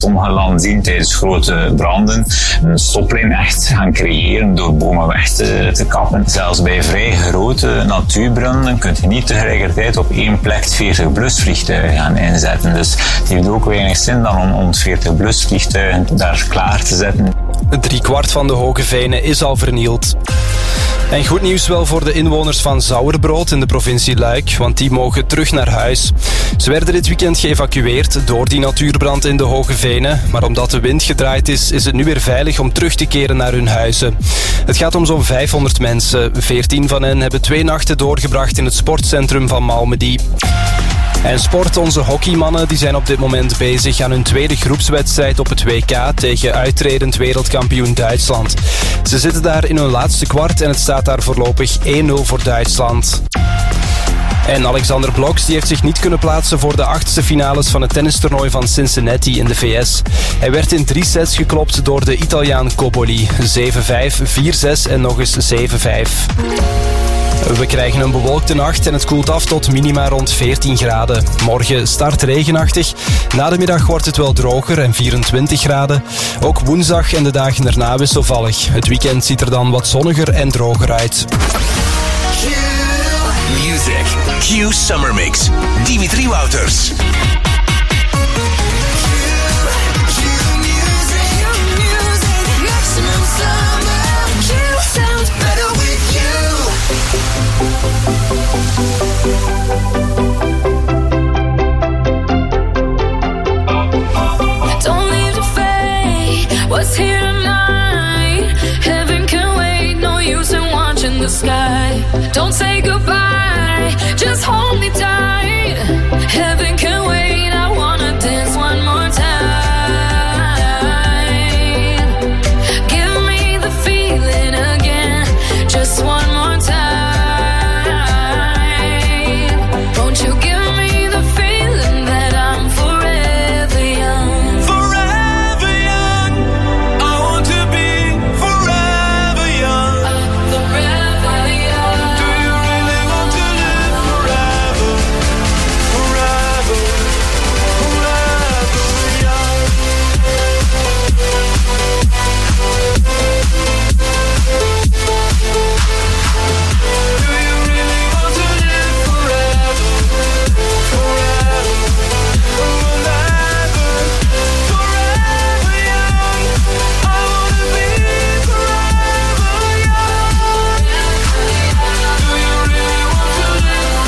Sommige landen zien tijdens grote branden een stoplijn echt gaan creëren door bomen weg te kappen. Zelfs bij vrij grote natuurbranden kun je niet tegelijkertijd op één plek 40 blusvliegtuigen gaan inzetten. Dus het heeft ook weinig zin dan om 40 blusvliegtuigen daar klaar te zetten. 3/4 van de Hoge Venen is al vernield. En goed nieuws wel voor de inwoners van Zouwerbrood in de provincie Luik, want die mogen terug naar huis. Ze werden dit weekend geëvacueerd door die natuurbrand in de Hoge Venen, maar omdat de wind gedraaid is het nu weer veilig om terug te keren naar hun huizen. Het gaat om zo'n 500 mensen. 14 van hen hebben 2 nachten doorgebracht in het sportcentrum van Malmedy. En sport, onze hockeymannen die zijn op dit moment bezig aan hun tweede groepswedstrijd op het WK tegen uittredend wereldkampioen Duitsland. Ze zitten daar in hun laatste kwart en het staat daar voorlopig 1-0 voor Duitsland. En Alexander Blocks die heeft zich niet kunnen plaatsen voor de 8e finales van het tennistoernooi van Cincinnati in de VS. Hij werd in 3 sets geklopt door de Italiaan Cobolli. 7-5, 4-6 en nog eens 7-5. We krijgen een bewolkte nacht en het koelt af tot minima rond 14 graden. Morgen start regenachtig. Na de middag wordt het wel droger en 24 graden. Ook woensdag en de dagen erna wisselvallig. Het weekend ziet er dan wat zonniger en droger uit. Music. Q Summer Mix. Dimitri Wouters. Don't leave the fate. What's here tonight? Heaven can wait. No use in watching the sky. Don't say goodbye. Just hold me tight. Heaven can wait. I wanna dance one more time. Give me the feeling again. Just one more time. Won't you give me the feeling that I'm forever young? Forever young. I want to be forever young. Forever young. Do you really want to live forever? Forever, forever young. Do you really want to live forever? Forever, forever, forever young. I wanna be forever young. Do you really want to live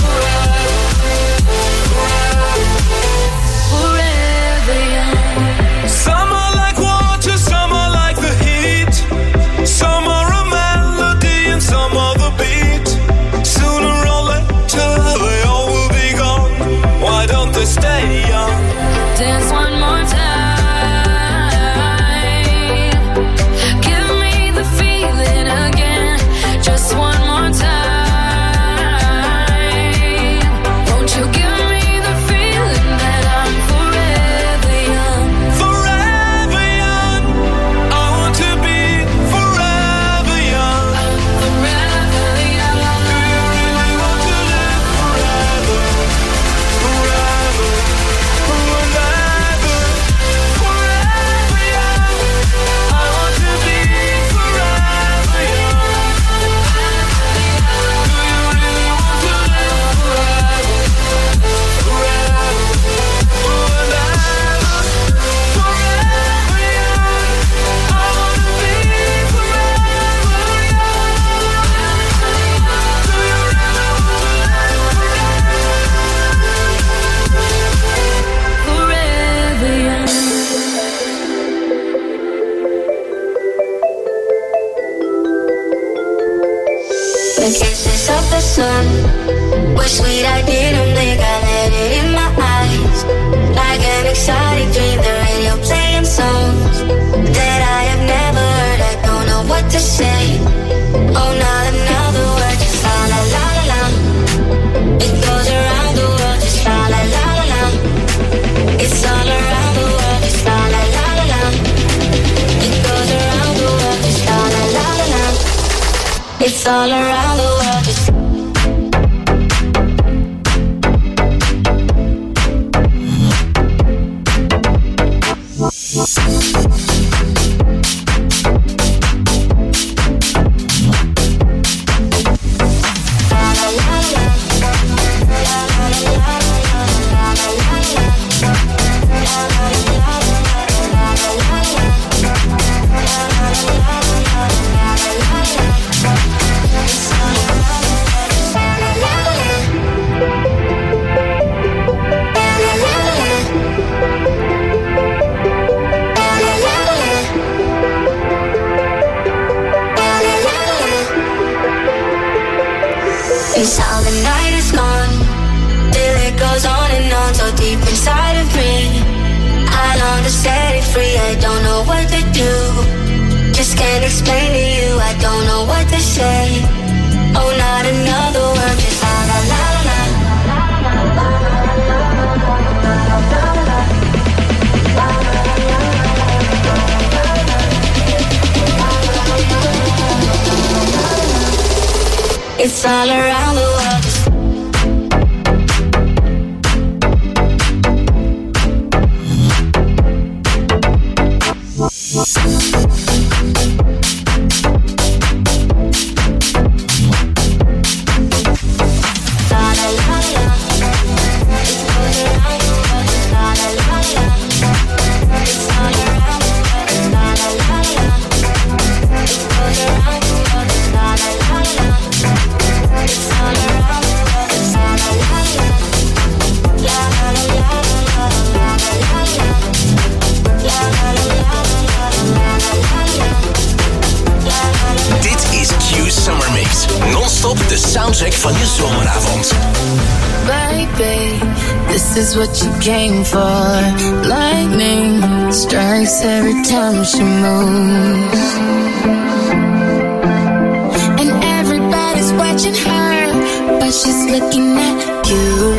Forever young. Some are like water, some are like the heat. Some are a melody and some are the beat. Sooner or later they all will be gone. Why don't they stay young? Dance one more time. Give me the feeling again. Just one more time. Won't you give me the feeling that I'm forever young? Forever young. I want to be forever young. Forever young. Do you really want to live forever? Forever, forever, forever young. I want to be forever young. Do you really want to live forever? Forever, forever, forever young. I want to be forever young. Do you really want to live Forever young. The kisses of the sun were sweet, I didn't blink, I let it in my eyes. Like an exotic dream, the radio playing songs that I have never heard, I don't know what to say. Oh, not another word, just la la la la la. It goes around the world, just la la la la la. It's all around the world, just la la la la la. It goes around the world, just la la la la la. It's all around the world, just It's how the night is gone, till it goes on and on, so deep inside of me. I long to set it free, I don't know what to do. Just can't explain to you, I don't know what to say. Oh, not another word, just la la la la. It's all around the world. De soundtrack van je zomeravond. Baby, this is what you came for. Lightning strikes every time she moves. And everybody's watching her, but she's looking at you.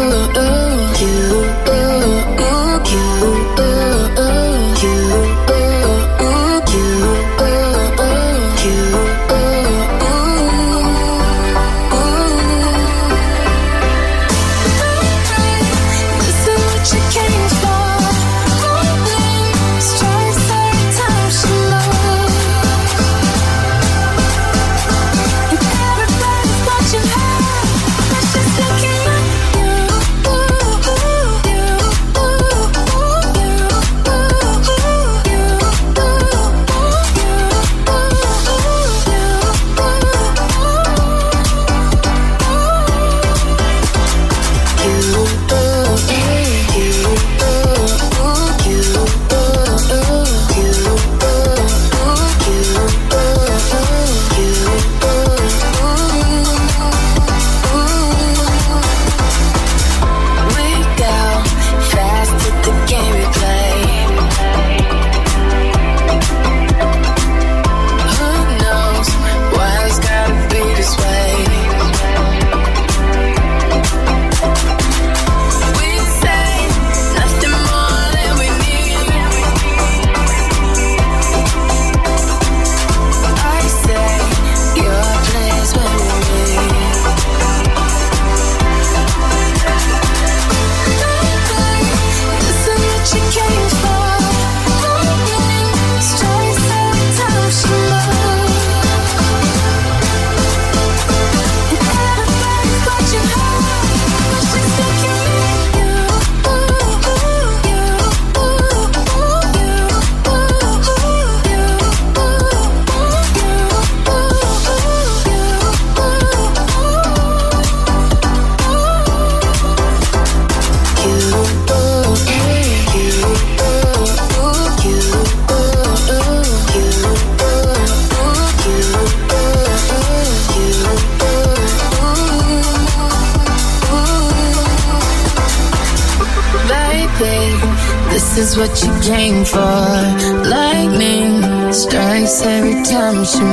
This is what you came for. Lightning strikes every time she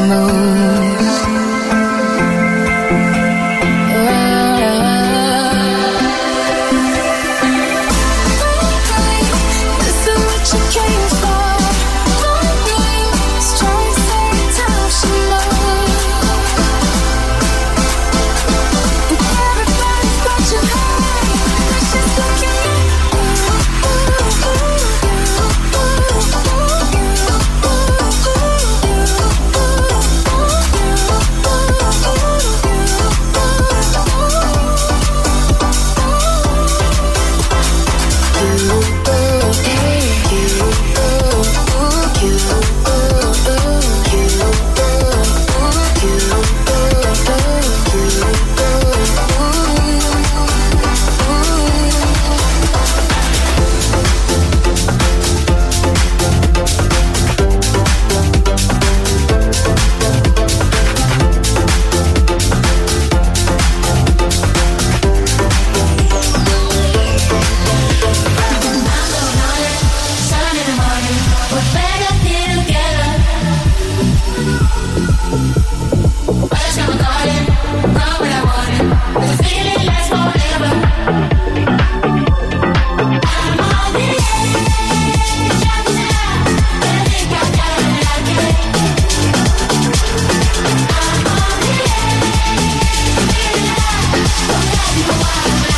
moves. We're better here together. Let's go garden, go where I want it. The feeling lasts forever. I'm on the edge of the night, but I think I got it like it. I'm on the edge, feeling alive, don't let me go out of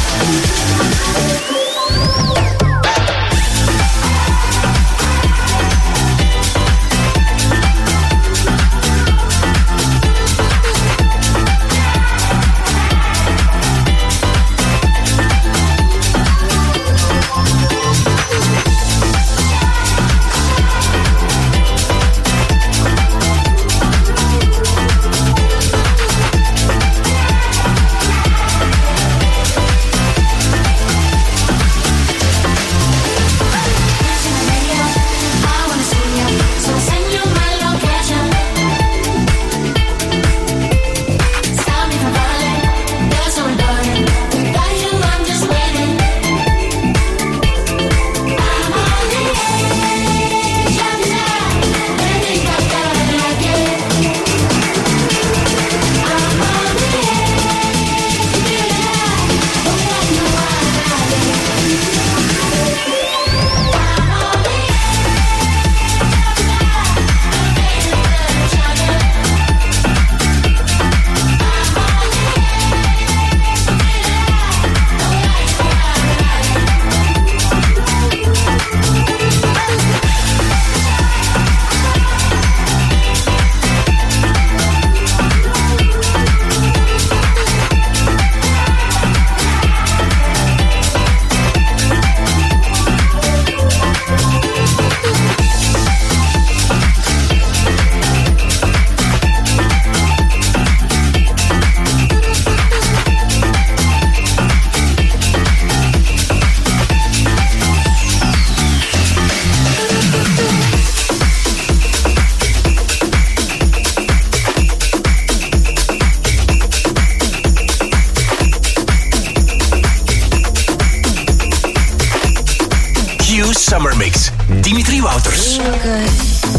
Summer Mix, Dimitri Wouters. We were good,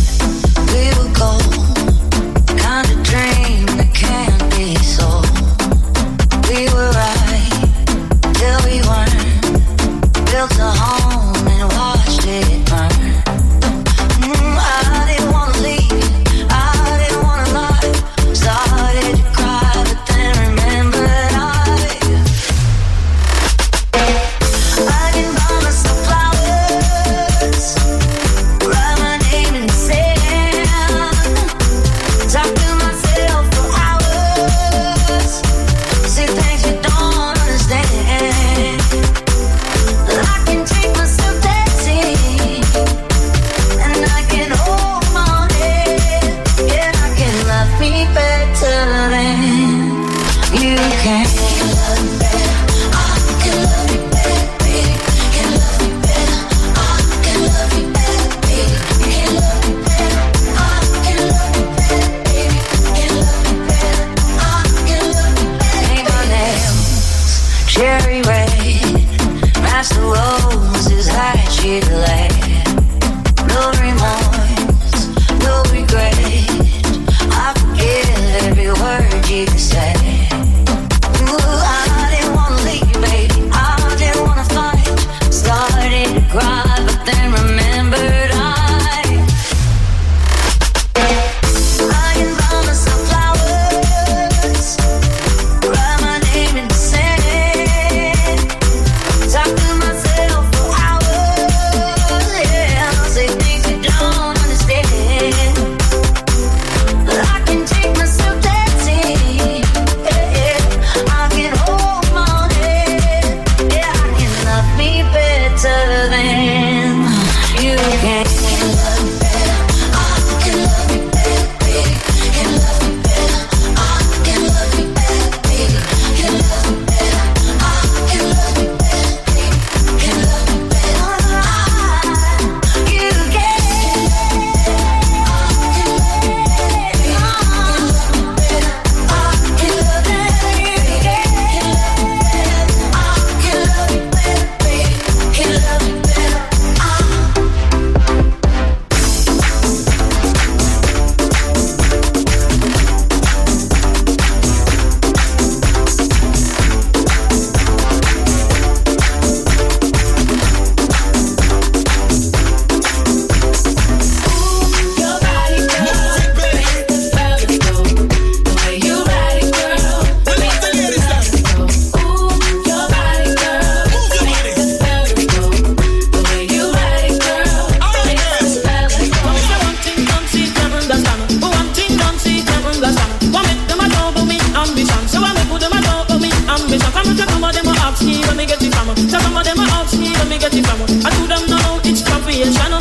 we were gold, kind of dream that can't be sold. We were right, till we weren't, built a home and watched it burn. I didn't wanna leave, I didn't wanna lie, started to cry, but then remembered I can buy myself flowers, write my name in the sand, talk to myself for hours, see things you don't understand. I can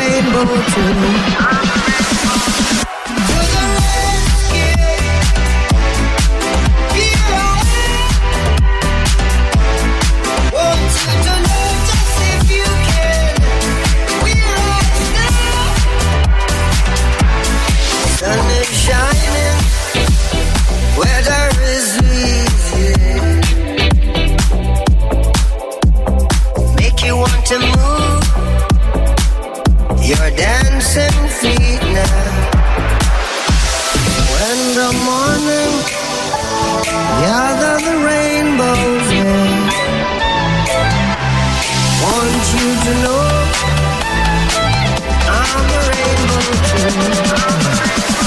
rainbow too. To move your dancing feet now. When the morning gather the rainbows in, want you to know I'm a rainbow too.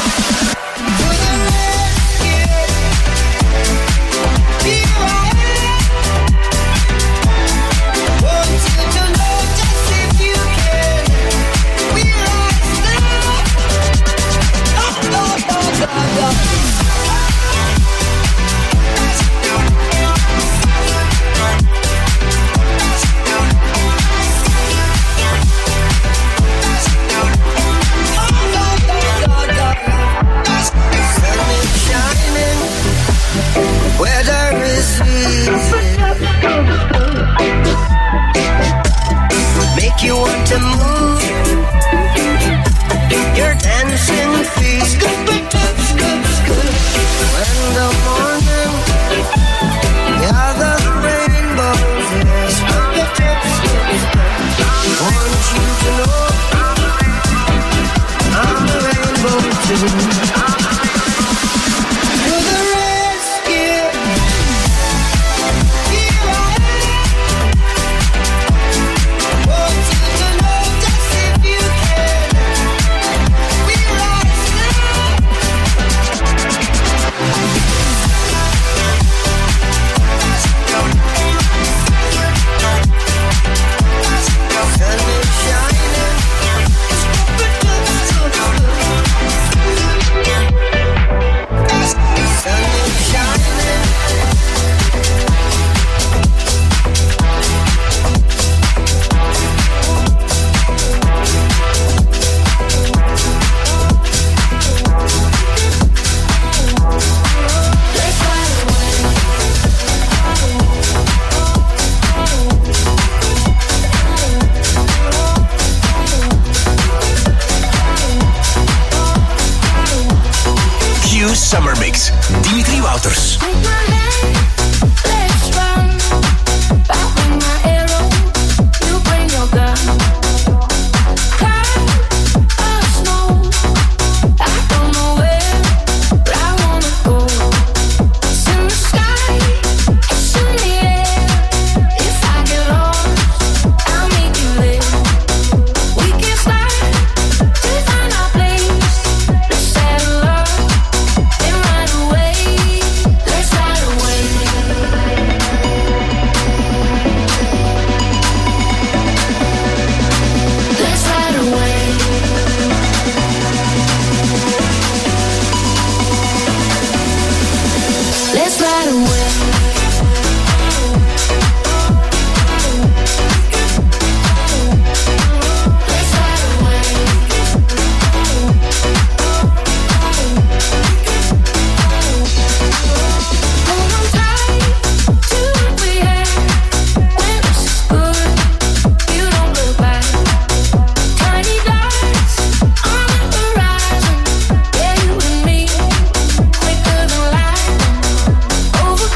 You want to move your dancing feet. When the morning gather the rainbows, want you to know I'm a rainbow too. To the rescue. Summer Mix, Dimitri Wouters. Over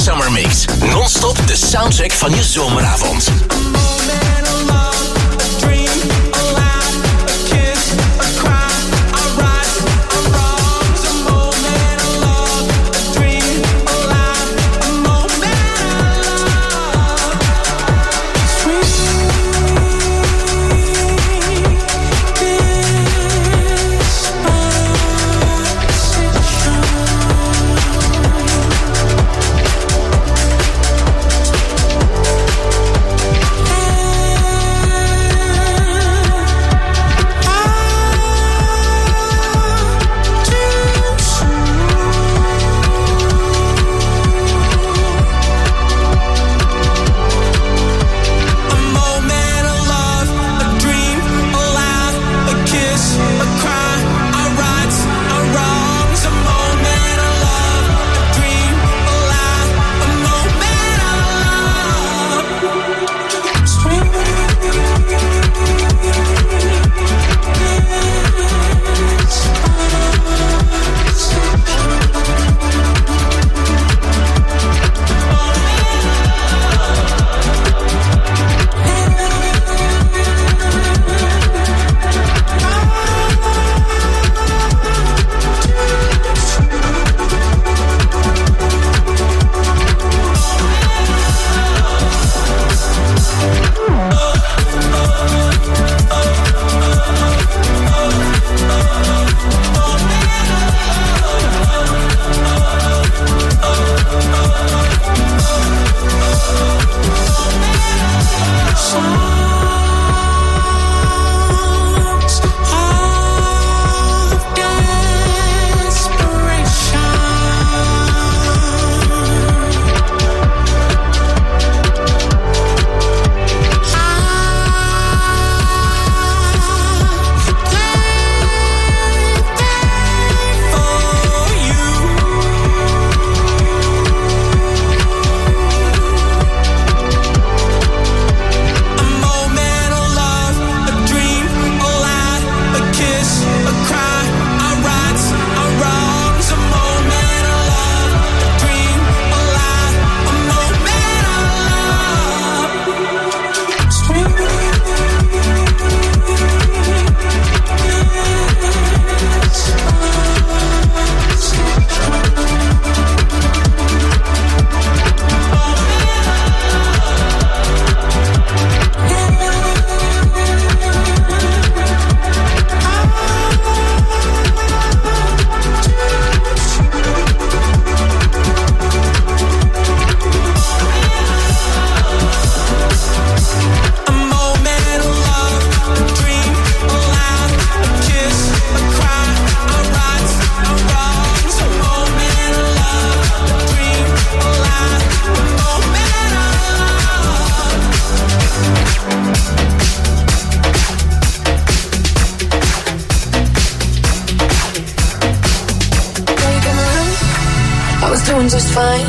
Summer Mix. Non-stop de soundtrack van je zomeravond. doing just fine.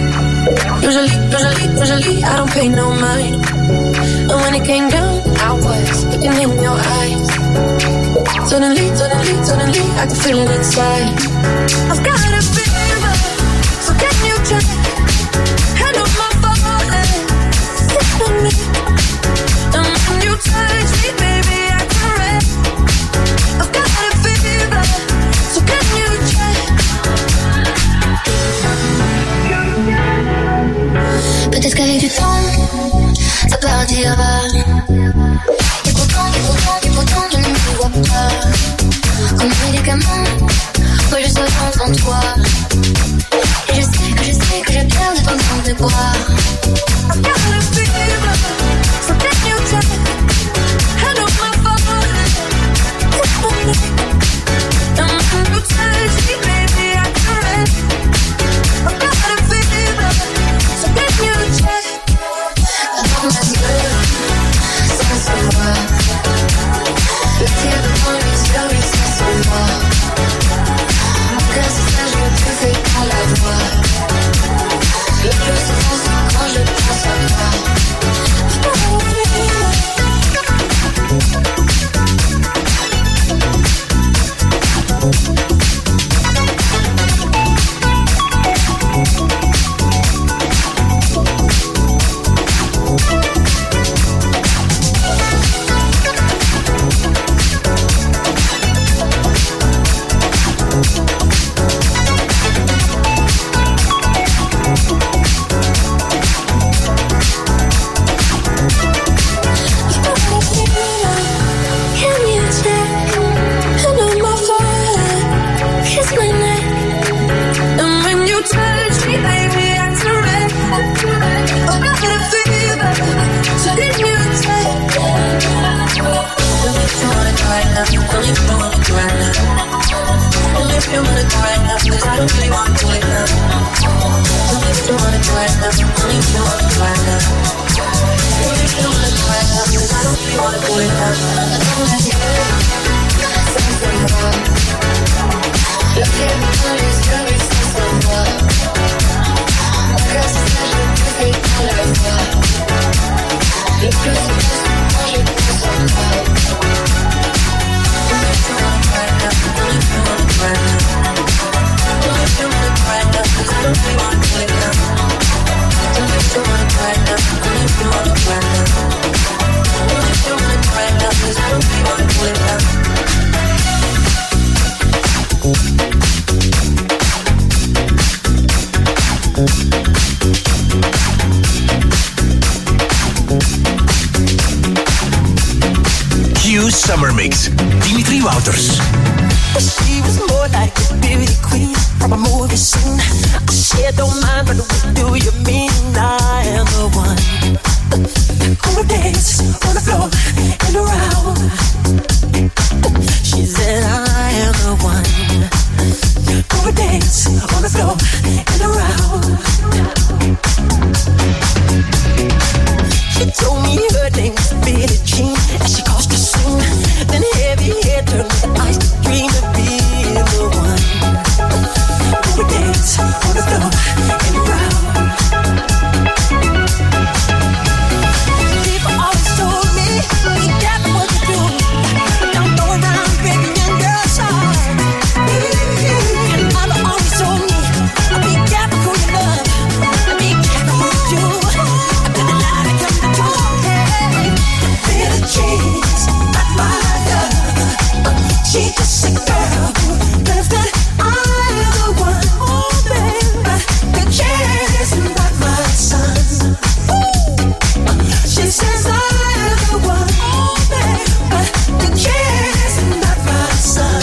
Usually I don't pay no mind. And when it came down, I was looking in your eyes. Suddenly, I can feel it inside. I've got a fever, so can you take hand on my falling? Sit with me, and when you touch me, baby, I can rest. I've got a fever, so can you check? Peut-être qu'avec du temps, ça partira. T'es pourtant, je ne me vois pas. Comme un médicament, moi je serai en toi. Et je sais que j'ai peur de t'entendre dans tes bras. I've got a fever, so can you take hand on my falling? And when you touch me, baby, I can rest. I've got a fever, so can you check? Dans ma gueule, sans savoir. Le tir devant les yeux, oui, ça s'en va. Mon cœur se sache, je te fais pas la voix. Le plus souvent, c'est quand je don't really wanna do it now. Tell me if you wanna do it now. Tell me if you wanna do it now. Tell me if you wanna do it now. 'Cause I don't really wanna do it now. I don't wanna do it. Something wrong. Look at me, honey's very something wrong. Girls is never perfect, colorful. Your girls are just wanna do something wrong. Tell me if you wanna do it now. Tell me if you wanna do it now. Tell me if you wanna do it now. 'Cause I don't really wanna do it now. Tell me if you wanna do it now. Tell me if you wanna do it now. Tell me if you wanna do it now. 'Cause I don't really wanna do it now. Q Summer Mix, Dimitri Wouters. She was more like a beauty queen from a movie scene. I said, don't mind, but what do you mean? I am the one. Gonna dance on the floor and around. She said, I am the one. Gonna dance on the floor and around. She told me her name was Billie Jean, and she caused a scene. Then heavy hair turned with ice to dream of being the one. Gonna dance on the floor and around. People always told me, be careful what you do. Don't go around breaking young girls' hearts. And mother always told me, be careful who you love. Be careful what you do. I better lie to come to truth. Billie Jean's not my love. She's just a girl who lives that I'm the one. Oh, baby, the chance is not my son. She says I'm the one. Oh, baby, the chance is not my son.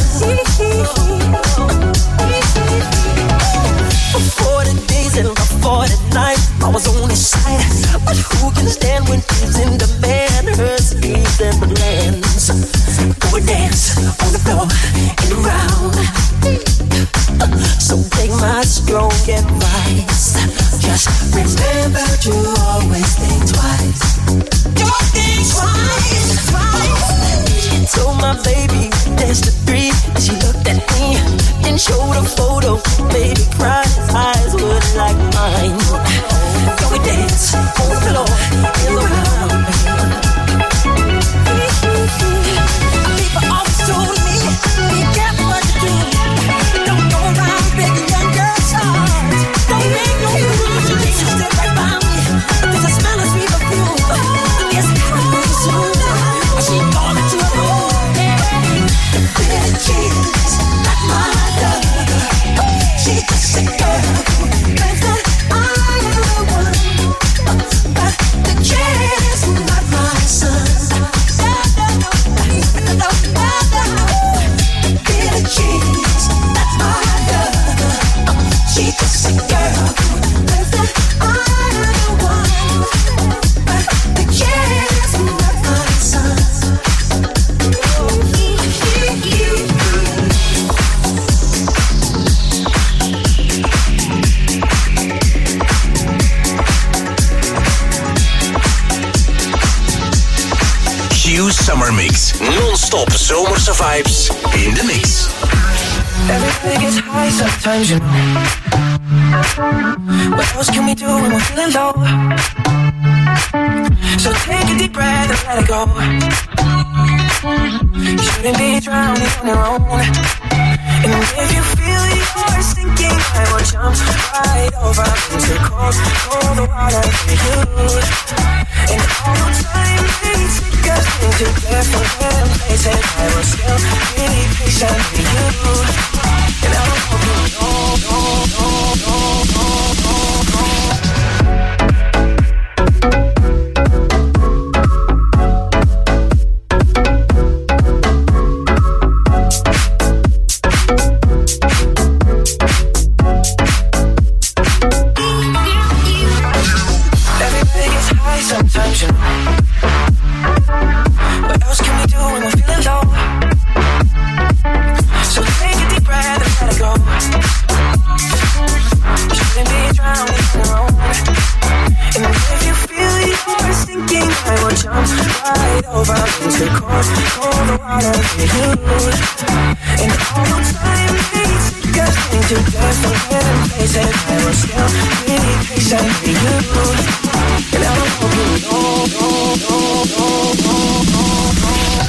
For 40 days and for 40 nights, I was on his side. But who can stand when he's in demand? Her schemes and plans. Go and dance on the floor and around. So take my strong advice. Just remember to always think twice. Don't think twice. She told my baby there's the three. She looked at me and showed a photo. Baby cried, his eyes were like mine. Go and dance on the floor and around. People always told me, be careful what you do. Don't go around breaking young girls' hearts. Don't make no moves. She stood right by me. There's a smell of sweet perfume. I guess I was soon. She called it to a room. Billie Jean's not my love. She's just a girl who thinks that I'm the one. But the chance is not my son. Billie Jean's not my love. She's just a girl who thinks that I'm the one. But the chance is not my son. Q Summer Mix, non-stop zomerse vibes in de mix. Everything gets high sometimes, you know. What else can we do when we're feeling low? So take a deep breath and let it go. You shouldn't be drowning on your own. And if you feel you're sinking, I will jump right over into cold, cold water for you. And all the time we take us into different places, I will still be patient with you. And I don't hope you sometimes, you know. What else can we do when we're feeling low? So take a deep breath and let it go. things get caught all the while over you. And all the time we take us into different places, I will still be patient with you. And I hope you know.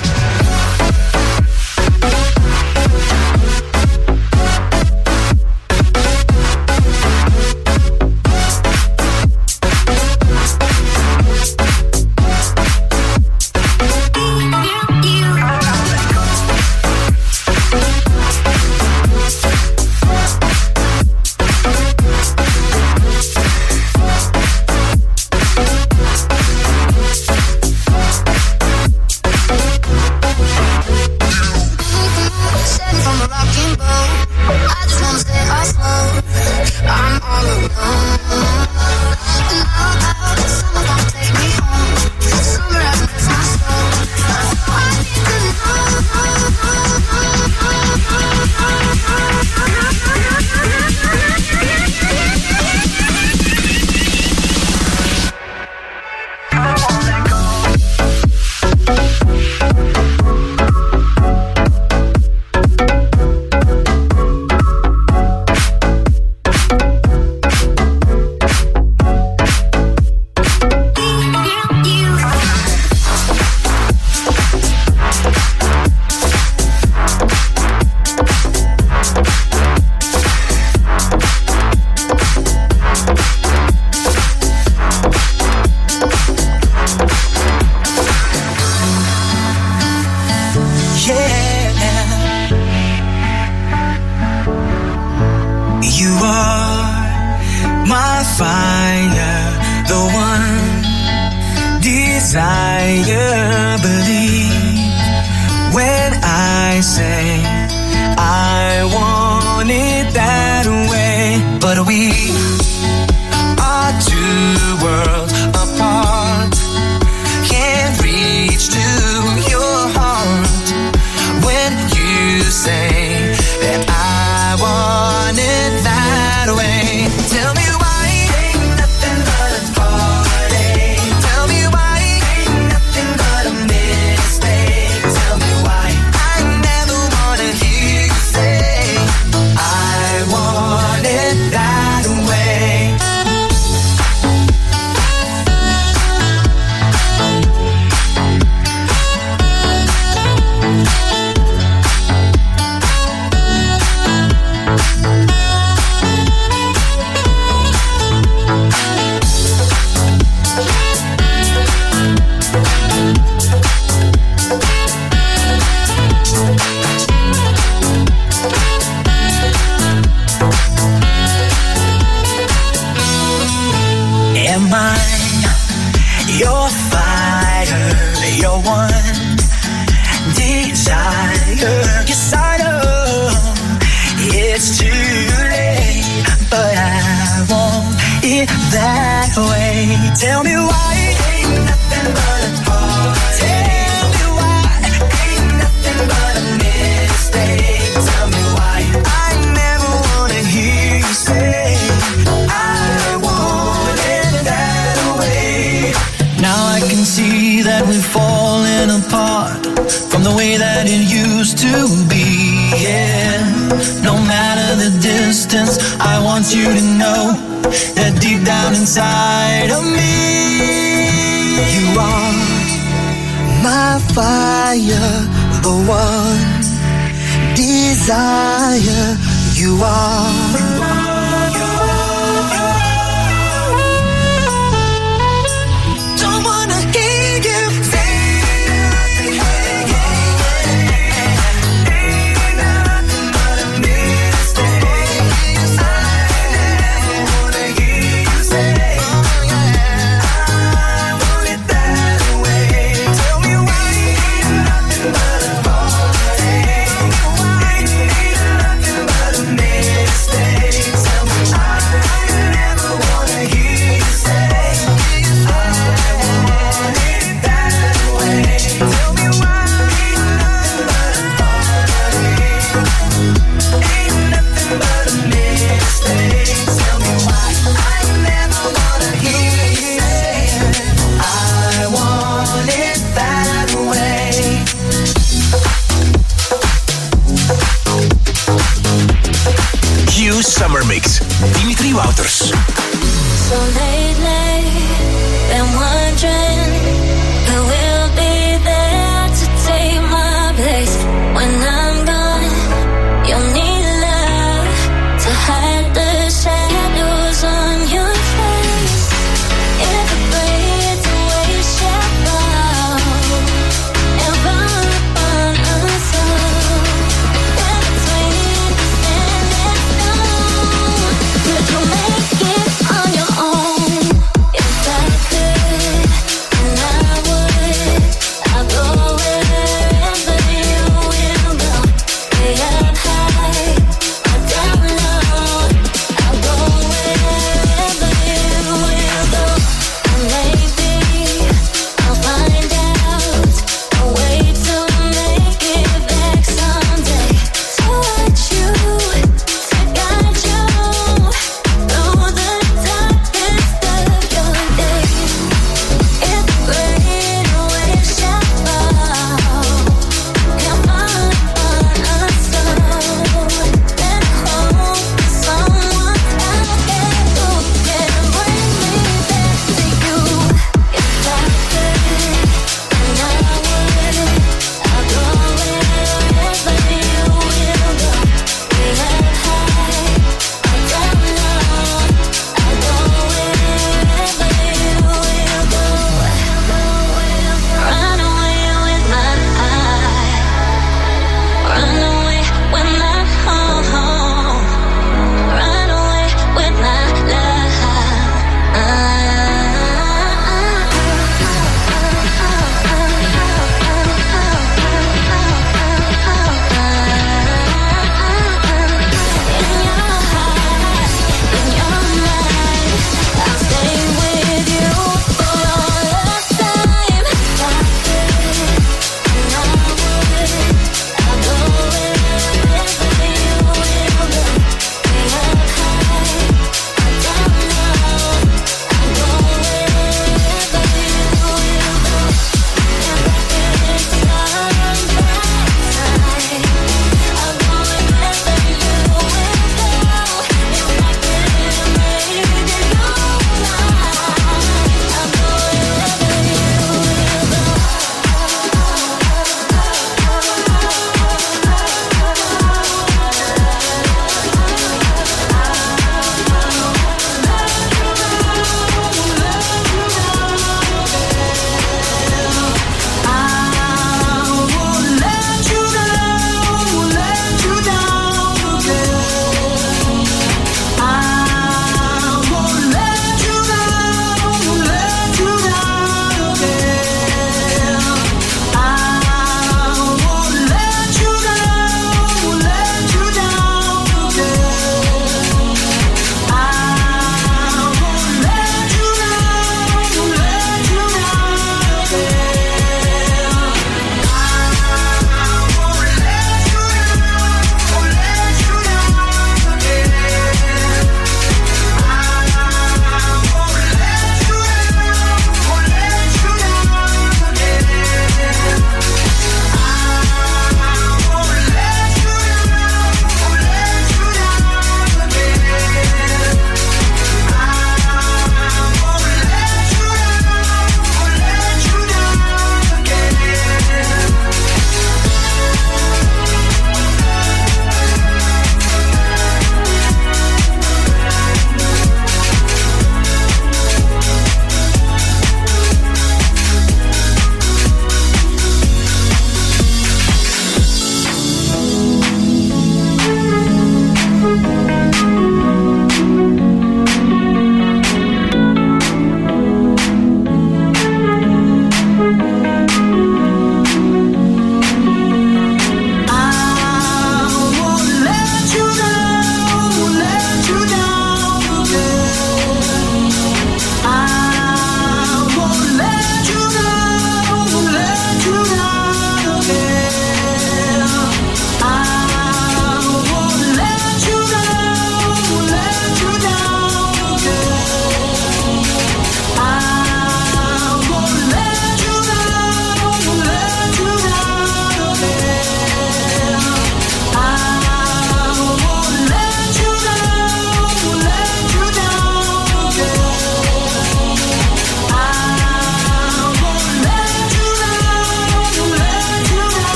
Q Summer Mix. Dimitri Wouters. So lately, been wondering who will be there to take my place when I'm gone. You'll need love to hide the shadows on your face. If it breaks away, shadow and run on us all. In between the sand and stone, could you make it on your own? If I could, and I would, I'll go wherever you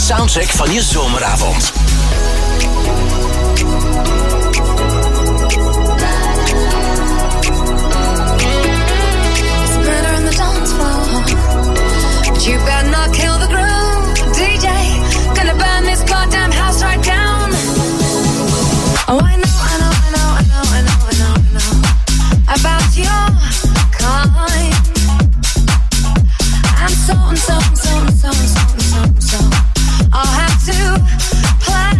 soundtrack van je zomeravond. It's murder on the dance floor, but you better not kill the groove. DJ, gonna burn this goddamn house right down. Oh, I know about your kind. I'm so I'll have to play.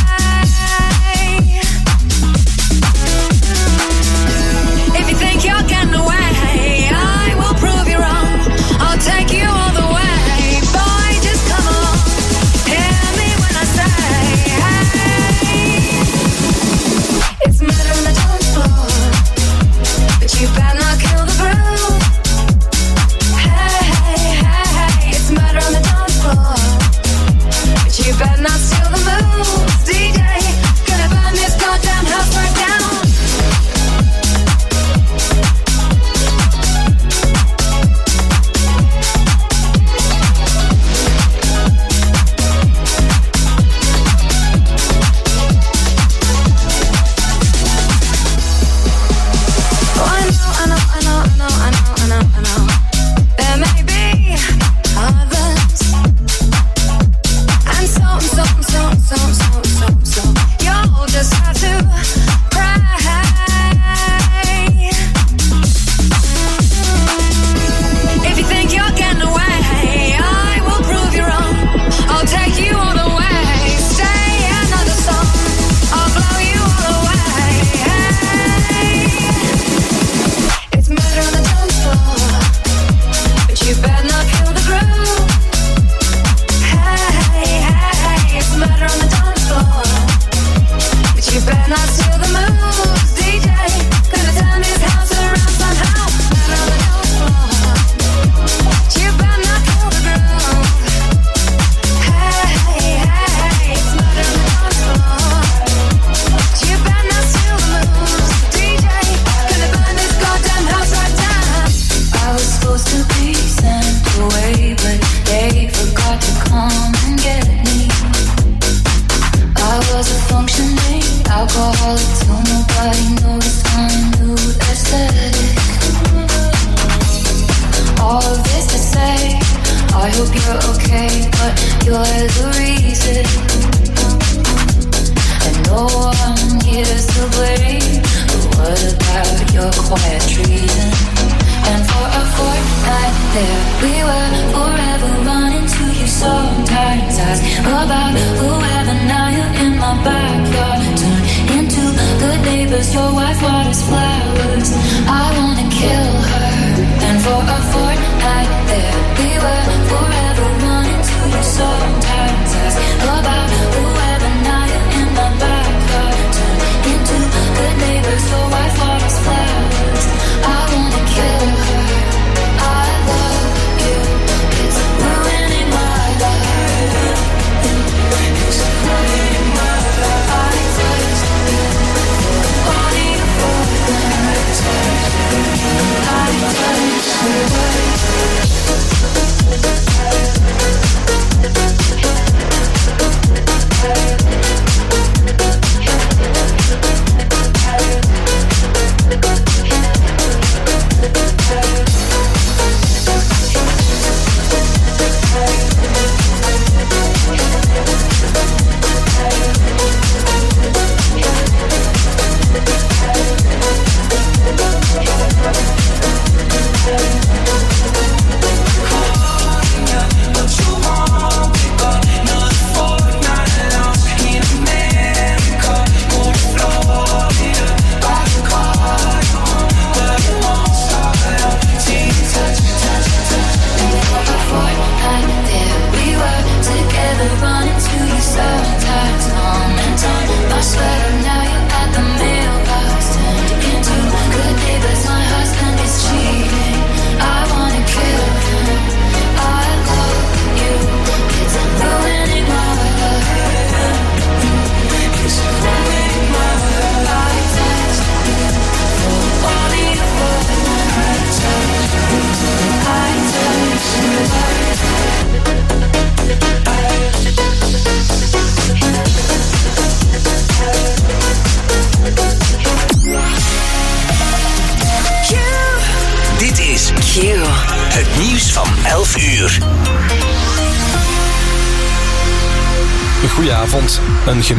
If you think you're getting away, I will prove you wrong. I'll take you all the way. Boy, just come along. Hear me when I say, hey. It's murder on the dance floor, but you better not kill the groove. Hey, it's murder on the dance floor, but you better not steal the moves. DJ, gonna burn this goddamn house right down. I know. There may be others, and so you'll just have to cry. If you think you're getting away, I will prove you wrong. I'll take you all the way. Stay another song, I'll blow you all away. It's murder on the dance floor, but you better not kill the groove. Hey, it's murder on the dance floor, but you better not steal the moves. DJ, gonna turn this house around somehow. Murder on the dance floor, but you better not kill the groove. Hey, it's murder on the dance floor, but you better not steal the moves. DJ, gonna burn this goddamn house right down. I was supposed to be sent away, but they forgot to come and get me. I was a functioning alcoholic till nobody noticed my nude aesthetic. All of this to say, I hope you're okay, but you're the reason, and no one here's to blame. But what about your quiet treason? And for a fortnight there we were, forever running to you. Sometimes I ask about whoever, now you're in my backyard, turn into van 11 uur. Goedenavond. Een